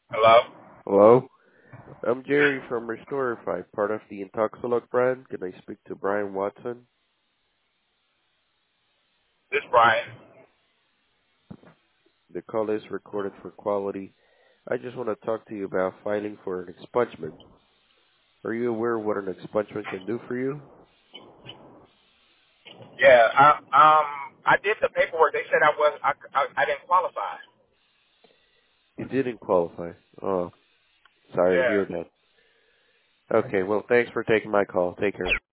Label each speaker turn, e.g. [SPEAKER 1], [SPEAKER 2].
[SPEAKER 1] Hello?
[SPEAKER 2] Hello? I'm Jerry from Restorify, part of the Intoxilog brand. Can I speak to Brian Watson?
[SPEAKER 1] This Brian.
[SPEAKER 2] The call is recorded for quality. I just want to talk to you about filing for an expungement. Are you aware what an expungement can do for you?
[SPEAKER 1] Yeah, I did the paperwork. They said I didn't qualify.
[SPEAKER 2] You didn't qualify. Oh, sorry to
[SPEAKER 1] Yeah.
[SPEAKER 2] hear that. Okay, well, thanks for taking my call. Take care.